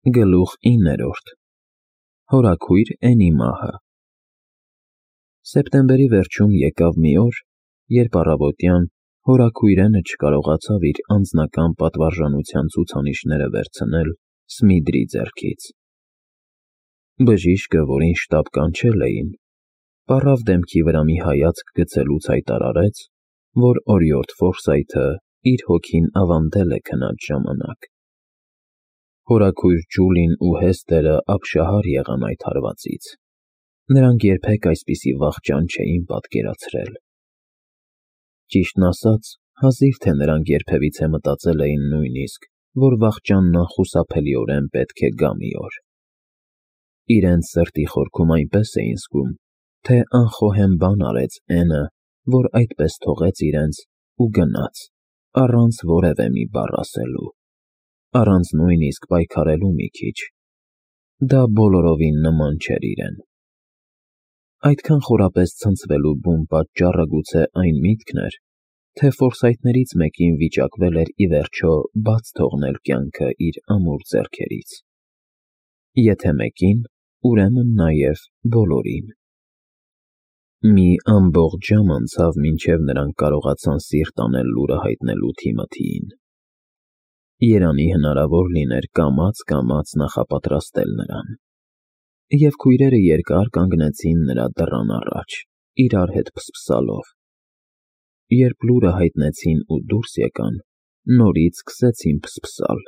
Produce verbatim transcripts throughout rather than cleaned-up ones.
Գլուխ իններորդ Հորաքույր Էնի մահը Սեպտեմբերի վերջում եկավ մի օր, երբ առավոտյան հորաքույրենը չկարողացավ իր անձնական պատվարժանության ցուցանիշները վերցնել Սմիդրի ձեռքից։ Բժիշկը, որին շտապ կանչել էին, պառավ դեմքի վրա մի հայացք գցելուց հայտարարեց, որ օրիորդ Ֆորսայթը իր հոգին ավանդել է քնած ժամանակ։ Հորաքույր Ջուլին ու Հեսթերը ապշահար եղան այդ հարվածից. նրանք երբեք այսպիսի վախճան չէին պատկերացրել։ Ճիշտն ասած, հազիվ թե նրանք երբևիցե մտածել էին նույնիսկ, որ վախճանն անխուսափելիորեն պետք է գա մի օր։ Իրենց սրտի խորքում այնպես էին զգում, թե անխոհեմ բան արեց Էնը, որ այդպես թողեց իրենց ու գնաց, առանց որևէ մի բառ ասելու, առանց նույնիսկ պայքարելու մի քիչ։ Դա բոլորովին նման չէր իրեն։ Այդքան խորապես ցնցվելու բուն պատճառը գուցե այն միտքն էր, թե Ֆորսայթներից մեկին վիճակվել էր ի վերջո բաց թողնել կյանքը իր ամուր ձեռքերից։ Եթե մեկին, ուրեմն նաև բոլորին։ Մի ամբողջ ժամ անցավ, մինչև նրանք կարողացան սիրտ անել լուրը հայտնելու Թիմոթիին։ Երանի հնարավոր լիներ կամաց-կամաց նախապատրաստել նրան։ Եվ քույրերը երկար կանգնեցին նրա դռան առաջ, իրար հետ փսփսալով։ Երբ լուրը հայտնեցին ու դուրս եկան, նորից սկսեցին փսփսալ։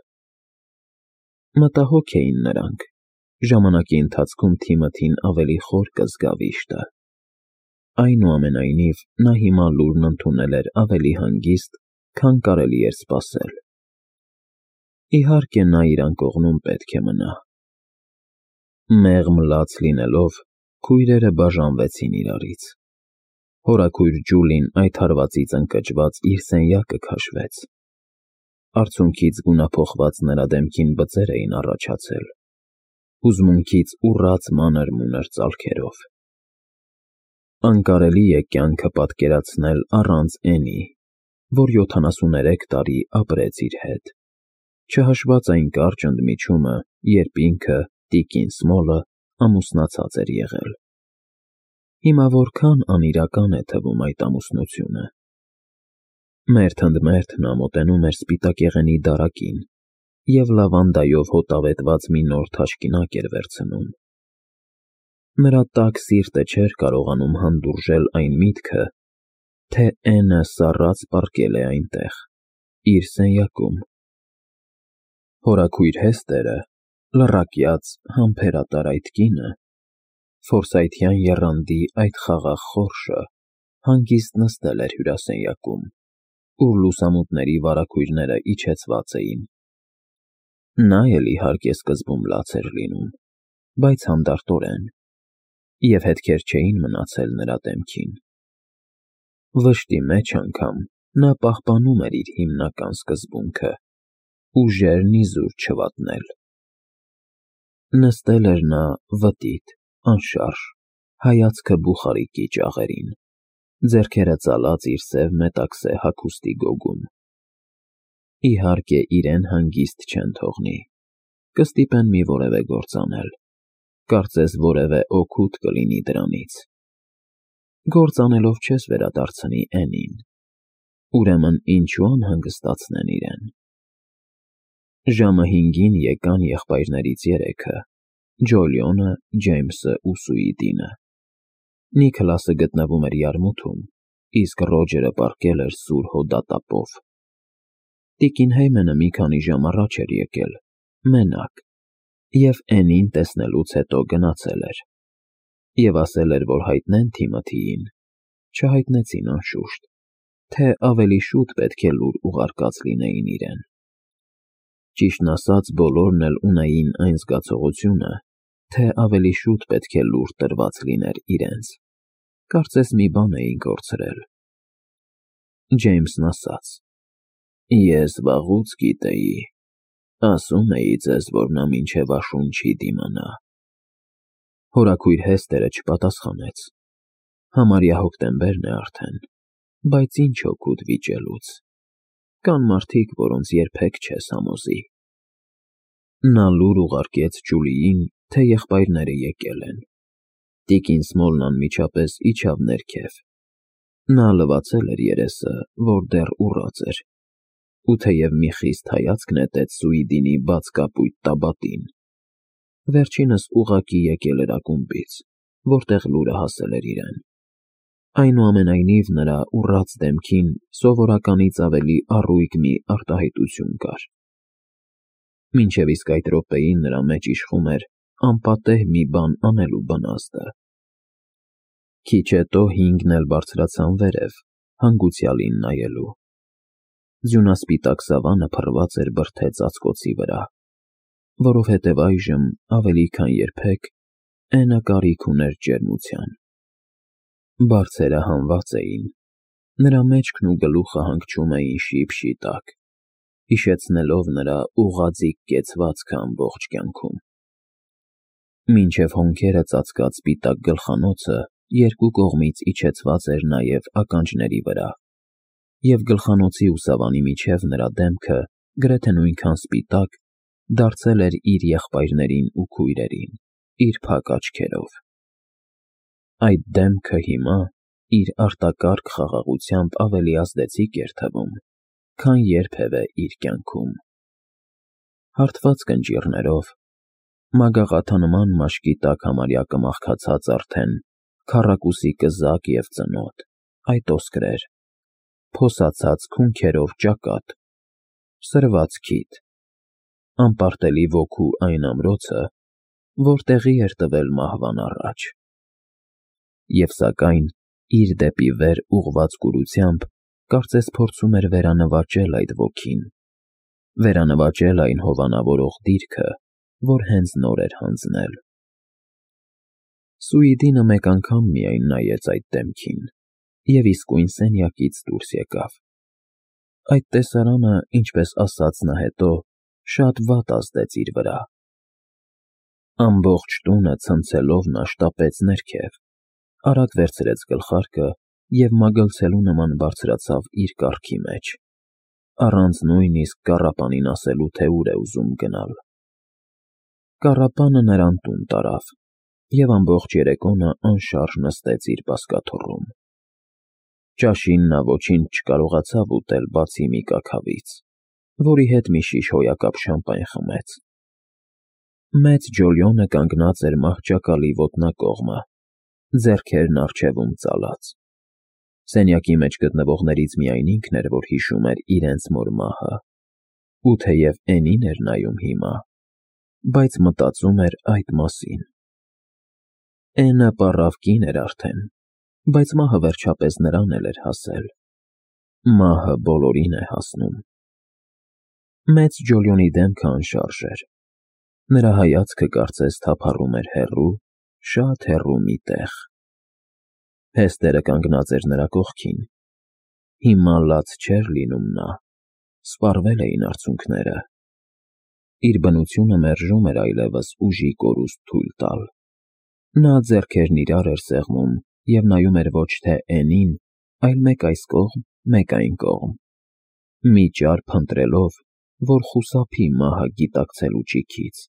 Մտահոգ էին նրանք։ Ժամանակի ընթացքում Թիմոթին ավելի խոր կզգա վիշտը։ Այնուամենայնիվ, նա հիմա լուրն ընդունել էր ավելի հանգիստ, քան կարելի էր սպասել։ Իհարկե, նա իր անկողնում պետք է մնա։ Մեղմ լաց լինելով, քույրերը բաժանվեցին իրարից։ Հորաքույր Ջուլին այդ հարվածից ընկճված իր սենյակը քաշվեց։ Արցունքից գունափոխված նրա դեմքին բծեր էին առաջացել, հուզմունքից ուռած մանր-մունր ծալքերով։ Անկարելի է կյանքը պատկերացնել առանց Էնի, որ յոթանասուներեք տարի ապրեց իր հետ, չհաշված այն կարճ ընդմիջումը, երբ ինքը, տիկին Սմոլը, ամուսնացած էր եղել։ Հիմա որքան անիրական է թվում այդ ամուսնությունը։ Մերթ ընդ մերթ նա մոտենում էր սպիտակեղենի դարակին և լավանդայով հոտավետված մի նոր թաշկինակ էր վերցնում։ Նրա տաք սիրտը չէր կարողանում հանդուրժել այն միտքը, թե Էնը սառած պառկել է այնտեղ, իր սենյակում։ Հորաքույր Հեսթերը, լռակյաց, համբերատար այդ կինը, ֆորսայթյան եռանդի այդ խաղաղ խորշը, հանգիստ նստել էր հյուրասենյակում, ուր լուսամուտների վարագույրները իջեցված էին։ Նա էլ իհարկե սկզբում լաց էր լինում, բայց հանդարտորեն, և հետքեր չէին մնացել նրա դեմքին։ Վշտի մեջ անգամ նա պահպանում էր իր հիմնական սկզբունքը՝ ուժերն իզուր չվատնել։ Նստել էր նա վտիտ, անշարժ, հայացքը բուխարիկի ճաղերին, ձեռքերը ծալած իր սև մետաքսե հագուստի գոգում։ Իհարկե, իրեն հանգիստ չեն թողնի, կստիպեն մի որևէ գործ անել, կարծես որևէ օգուտ կլինի դրանից։ Գործ անելով չես վերադարձնի Էնին, ուրեմն ինչու անհանգստացնեն իրեն։ Ժամը հինգին եկան եղբայրներից երեքը՝ Ջոլիոնը, Ջեյմսը ու Սուիդինը։ Նիքլասը գտնվում էր յարմութում, իսկ Ռոջերը պառկել էր սուր հոդատապով։ Տիկին Հեյմենը մի քանի ժամ առաջ էր եկել, մենակ, և Էնին տեսնելուց հետո գնացել էր, և ասել էր, որ հայտնեն Թիմոթիին, չհայտնեցին անշուշտ, թե ավելի շուտ պետք է լուր ուղարկած լինեին իրեն։ Ճիշտն ասած, բոլորն էլ ունեին այն զգացողությունը, թե ավելի շուտ պետք է լուր տրված լիներ իրենց, կարծես մի բան էին կորցրել։ Ջեյմսն ասաց. «Ես վաղուց գիտեի, ասում էի ձեզ, որ նա մինչև աշուն չի դիմանա»։ Հորաքույր Հեսթերը չպատասխանեց։ Համարյա հոկտեմբերն է արդեն, բայց ինչ օգուտ վիճելուց։ Կան մարդիկ, որոնց երբեք չես համոզի։ Նա լուր ուղարկեց Ջուլիին, թե եղբայրները եկել են։ Տիկին Սմոլն անմիջապես իջավ ներքև։ Նա լվացել էր երեսը, որ դեռ ուռած էր, ու թեև մի խիստ հայացք նետեց Սուիդինի բաց կապույտ տաբատին, վերջինս ուղղակի եկել էր ակումբից, որտեղ լուրը հասել էր իրեն։ Այնուամենայնիվ նրա ուռած դեմքին սովորականից ավելի առույգ մի արտահայտություն կար։ Մինչև իսկ այդ րոպեին նրա մեջ իշխում էր անպատեհ մի բան անելու բնազդը։ Քիչ հետո հինգն էլ բարձրացան վերև, հանգուցյալին նայելու։ Ձյունասպիտակ սավանը փռված էր բրդե ծածկոցի վրա, որովհետև այժմ ավելի քան երբեք Էնը կարիք ուներ ջերմության։ Բարձերը հանված էին, նրա մեջքն ու գլուխը հանգչում էին շիպ-շի տակ, հիշեցնելով նրա ուղղաձիգ կեցվածքը ամբողջ կյանքում։ Մինչև հոնքերը ծածկած սպիտակ գլխանոցը երկու կողմից իջեցված էր նաև ականջների վրա, և գլխանոցի ու սավանի միջև նրա դեմքը, գրեթե նույնքան սպիտակ, դարձել էր իր եղբայրներին ու քույրերին, իր փակ աչքերով։ Այդ դեմքը հիմա իր արտակարգ խաղաղությամբ ավելի ազդեցիկ էր թվում, քան երբևէ իր կյանքում։ Հարթված կնճիռներով, մագաղաթանման մաշկի տակ համարյա կմախքացած արդեն, քառակուսի կզակ և ծնոտ, այդ ոսկրեր, փոսացած քունքերով ճակատ, սրված քիթ, անպարտելի ոգու այն ամրոցը, որ տեղի էր տվել մահվան առաջ։ Եվ սակայն իր դեպի վեր ուղղված կուրությամբ կարծես փորձում էր վերանվաճել այդ ոգին, վերանվաճել այն հովանավորող դիրքը, որ հենց նոր էր հանձնել։ Սուիդինը մեկ անգամ միայն նայեց այդ դեմքին և իսկույն սենյակից դուրս եկավ։ Այդ տեսարանը, ինչպես ասաց նա հետո, շատ վատ ազդեց իր վրա։ Ամբողջ տունը ցնցելով նա շտապեց ներքև, արագ վերցրեց գլխարկը և մագլցելու նման բարձրացավ իր կառքի մեջ, առանց նույնիսկ կառապանին ասելու, թե ուր է ուզում գնալ։ Կառապանը նրան տուն տարավ, և ամբողջ երեկո նա անշարժ նստեց իր բազկաթոռում։ Ճաշին նա ոչինչ չկարողացավ ուտել բացի մի կաքավից, որի հետ մի շիշ հոյակապ շամպայն խմեց։ Մեծ Ջոլիոնը կանգնած էր մահճակալի ոտնակողմը, ձեռքերն առջևում ծալած։ Սենյակի մեջ գտնվողներից միայն ինքն էր, որ հիշում էր իրենց մոր մահը, ու թեև Էնին էր նայում հիմա, բայց մտածում էր այդ մասին։ Էնը պառավ կին էր արդեն, բայց մահը վերջապես նրան էլ էր հասել։ Մահը բոլորին է հասնում։ Մեծ Ջոլիոնի դեմքը անշարժ էր։ Նրա հայացքը կարծես թափառում էր հեռու, շատ հեռու մի տեղ։ Հեստերը կանգնած էր նրա կողքին։ Հիմա լաց չէր լինում նա, սպառվել էին արցունքները։ Իր բնությունը մերժում էր այլևս ուժի կորուստ թույլ տալ։ Նա ձեռքերն իրար էր սեղմում և նայում էր ոչ թե Էնին, այլ մեկ այս կողմ, մեկ այն կողմ, մի ճար փնտրելով, որ խուսափի մահը գիտակցելու ճիգից։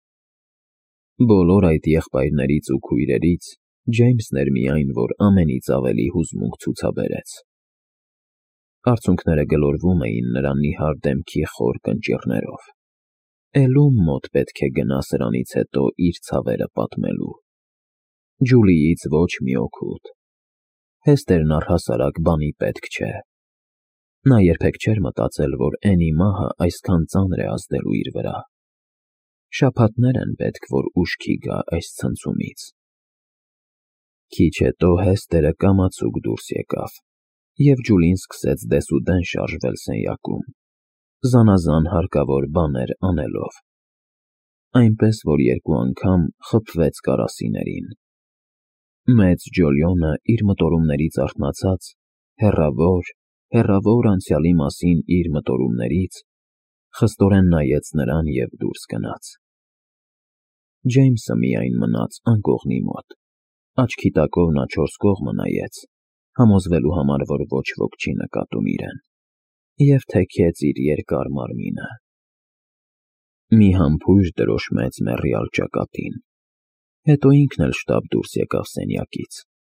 Բոլոր այդ եղբայրներից ու քույրերից Ջեյմսն էր միայն, որ ամենից ավելի հուզմունք ցուցաբերեց։ Արցունքները գլորվում էին նրա նիհար դեմքի խոր կնճիռներով։ Էլում մոտ պետք է գնա սրանից հետո իր ցավերը պատմելու։ Ջուլիից ոչ մի օգուտ։ Հեստերն առհասարակ բանի պետք չէ։ Նա երբեք չէր մտածել, որ Էնի մահը այսքան ծանր է ազդելու իր վրա։ Շաբաթներ են պետք, որ ուշքի գա այս ցնցումից։ Քիչ հետո Հեստերը կամացուկ դուրս եկավ, և Ջուլին սկսեց դեսուդեն շարժվել սենյակում, զանազան հարկավոր բաներ անելով, այնպես որ երկու անգամ խփվեց կարասիներին։ Մեծ Ջոլիոնը իր մտորումներից արթնացած, հեռավոր, հեռավոր անցյալի մասին իր մտորումներից, խստորեն նայեց նրան և դուրս գնաց։ Ջեյմսը միայն մնաց անկողնի մոտ, աչքի տակով նա չորս կողմը նայեց, համոզվելու համար, որ ոչ ոք չի նկատում իրեն, և թեքեց իր երկար մարմինը։ մի համբույր դրոշմեց մեռյալ ճակատին, հետո ինքն էլ շտապ դուրս եկավ սենյակից։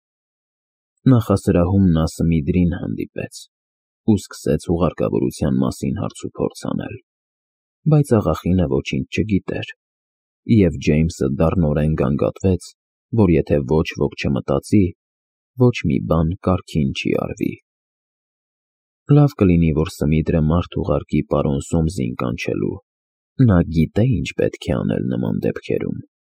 Նախասրահում նա Սմիդրին հանդիպեց ու սկսեց հուղարկավորության մասին հարցուփորձ անել, բայց աղախինը ոչինչ չգիտեր, և Ջեյմսը դառնորեն գանգատվեց, որ եթե ոչ ոք չմտածի, ոչ մի բան կարգին չի արվի։ Լավ կլինի, որ Սմիդրը մարդ ուղարկի պարոն Սոմսին կանչելու, նա գիտե ինչ պետք է անել նման դեպքերում։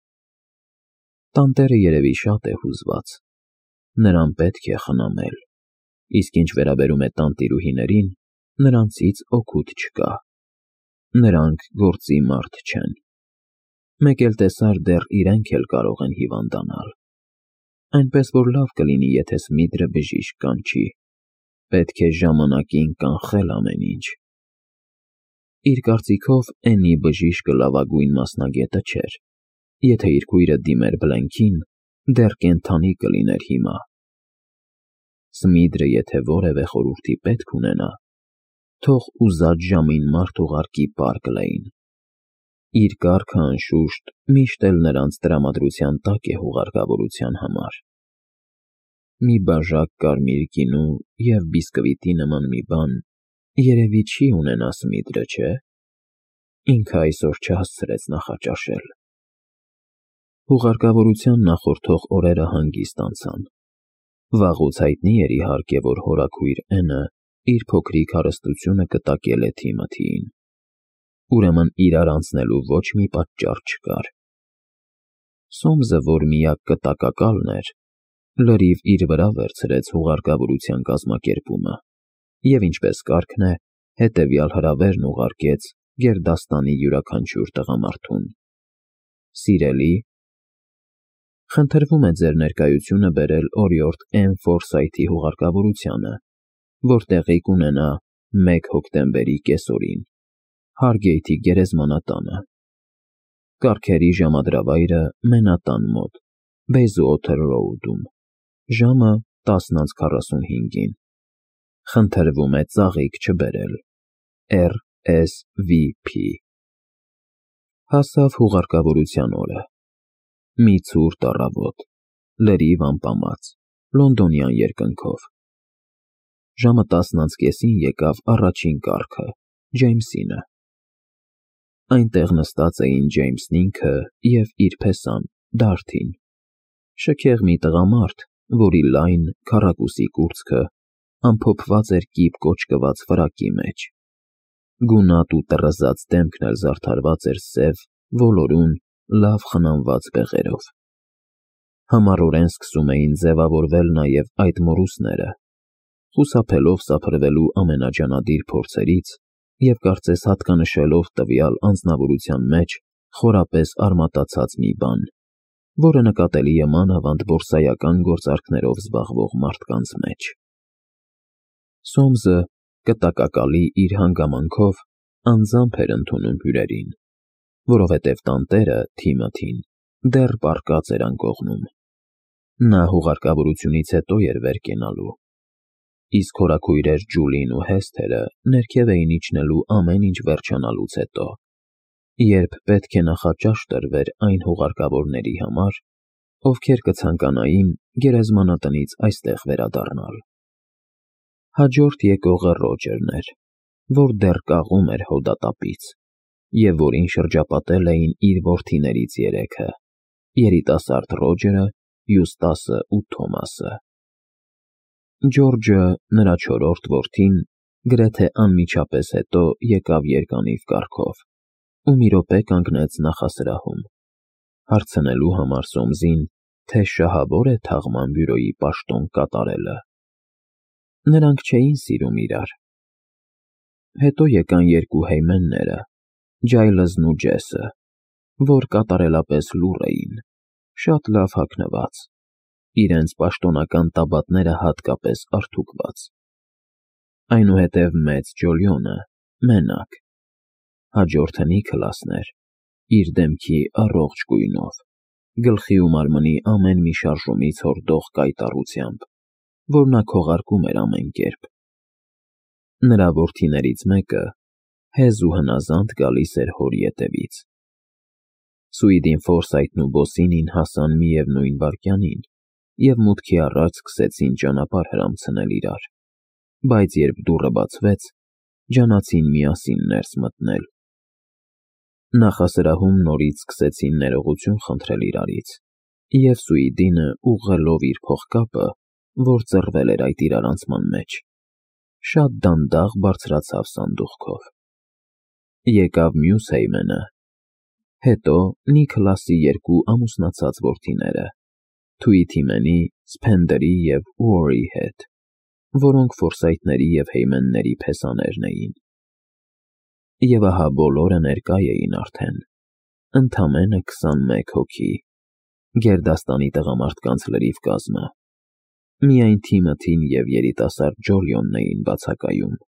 Տանտերը երևի շատ է հուզված, նրան պետք է խնամել, իսկ ինչ վերաբերում է տանտիրուհիներին, նրանցից օգուտ չկա, նրանք գործի մարդ չեն, մեկ էլ տեսար դեռ իրենք էլ կարող են հիվանդանալ, այնպես որ լավ կլինի, եթե Սմիդրը բժիշկ կանչի, պետք է ժամանակին կանխել ամեն ինչ։ Իր կարծիքով Էնի բժիշկը լավագույն մասնագետը չէր, եթե իր քույրը դիմեր Բլենքին, դեռ կենդանի կլիներ հիմա։ Սմիդրը եթե որևէ խորհրդի պետք ունենա, թող ուզած ժամին մարդ ուղարկի Պարկ Լեյն։ Իր կառքը անշուշտ միշտ էլ նրանց տրամադրության տակ է հուղարկավորության համար։ Մի բաժակ կարմիր գինու և բիսկվիտի նման մի բան երևի չի ունենա Սմիդրը, չէ՞։ Ինքը այսօր չհասցրեց նախաճաշել։ Հուղարկավորության նախորդող օրերը հանգիստ անցան։ Վաղուց հայտնի էր իհարկե, որ հորաքույր Էնը իր փոքրիկ հարստությունը կտակել է Թիմոթիին, ուրեմն իրար անցնելու ոչ մի պատճառ չկար։ Սոմսը, որ միակ կտակակալն էր, լրիվ իր վրա վերցրեց հուղարկավորության կազմակերպումը և, ինչպես կարգն է, հետևյալ հրավերն ուղարկեց գերդաստանի յուրաքանչյուր տղամարդուն. Սիրելի, խնդրվում է ձեր ներկայությունը բերել օրիորդ Էմ Ֆորսայթի հուղարկավորությանը, որ տեղի կունենա մեկ հոկտեմբերի կեսօրին, Հարգեյթի գերեզմանատանը։ Կարգերի ժամադրավայրը Մենատան մոտ, Բեյզուոթեր Ռոուդում, ժամը տասն անց քառասունհինգին։ Խնդրվում է ծաղիկ չբերել։ Ռ Էս Վի Փի։ Հասավ հուղարկավորության օրը։ Մի ցուրտ առավոտ, լրիվ ամպամած, լոնդոնյան երկնքով։ Ժամը տասն անց կեսին եկավ առաջին կառքը, Ջեյմսինը։ Այնտեղ նստած էին Ջեյմսն ինքը և իր փեսան, Դարթին, շքեղ մի տղամարդ, որի լայն, քառակուսի կուրծքը ամփոփված էր կիպ կոճկված ֆրակի մեջ։ Գունատ ու տռզած դեմքն էլ զարդարված էր սև, ոլորուն, լավ խնամված բեղերով։ Համառորեն սկսում էին ձևավորվել նաև այդ մորուսները, խուսափելով սափրվելու ամենաջանադիր փորձերից և կարծես հատկանշելով տվյալ անձնավորության մեջ խորապես արմատացած մի բան, որը նկատելի է մանավանդ բորսայական գործարքներով զբաղվող մարդկանց մեջ։ Սոմսը, կտակակալի իր հանգամանքով, անձամբ էր ընդունում հյուրերին, որովհետև տանտերը, Թիմոթին, դեռ պառկած էր անկողնում։ Նա հուղարկավորությունից հետո էր վեր կենալու, իսկ հորաքույրեր Ջուլին ու Հեսթերը ներքև էին իջնելու ամեն ինչ վերջանալուց հետո, երբ պետք է նախաճաշ տրվեր այն հուղարկավորների համար, ովքեր կցանկանային գերեզմանատնից այստեղ վերադառնալ։ Հաջորդ եկողը Ռոջերն էր, որ դեռ կաղում էր հոդատապից և որին շրջապատել էին իր որդիներից երեքը՝ երիտասարդ Ռոջերը, Յուստասը ու Թոմասը։ Ջորջը, նրա չորրորդ որդին, գրեթե անմիջապես հետո եկավ երկանիվ կառքով ու մի րոպե կանգնեց նախասրահում, հարցնելու համար Սոմսին, թե շահավո՞ր է թաղման բյուրոյի պաշտոն կատարելը։ Նրանք չէին սիրում իրար։ Հետո եկան երկու հեյմենները, Ջայլզն ու Ջեսը, որ կատարելապես լուռ էին, շատ լավ հագնված, իրենց պաշտոնական տաբատները հատկապես արթուկված։ Այնուհետև մեծ Ջոլիոնը, մենակ, հաջորդը Նիքլասն էր, իր դեմքի առողջ գույնով, գլխի ու մարմնի ամեն մի շարժումից հորդող կայտառությամբ, որ նա քողարկում էր ամեն կերպ։ Նրա որդիներից մեկը, հեզ ու հնազանդ գալիս էր հոր ետևից։ Սուիդին Ֆորսայթն ու Բոսինին հասան միևնույն վայրկյանին և մուտքի առաջ սկսեցին ճանապարհ հրամցնել իրար, բայց երբ դուռը բացվեց, ջանացին միասին ներս մտնել։ Նախասրահում նորից սկսեցին ներողություն խնդրել իրարից, և Սուիդինը ուղղելով իր փողկապը, որ ծռվել էր այդ իրարանցման մեջ, շատ դանդաղ բարձրացավ սանդուղքով։ Եկավ մյուս Հեյմենը, հետո Նիքլասի երկու ամուսնացած որդիները՝ Թույթիմենի, Սփենդերի և Ուորի հետ, որոնք Ֆորսայթների և Հեյմենների փեսաներն էին։ Եվ ահա բոլորը ներկա էին արդեն, ընդամենը քսանմեկ հոգի, գերդաստանի տղամարդկանց լրիվ կազմը, միայն Թիմոթին և երիտասարդ Ջոլիոնն էին բացակայում։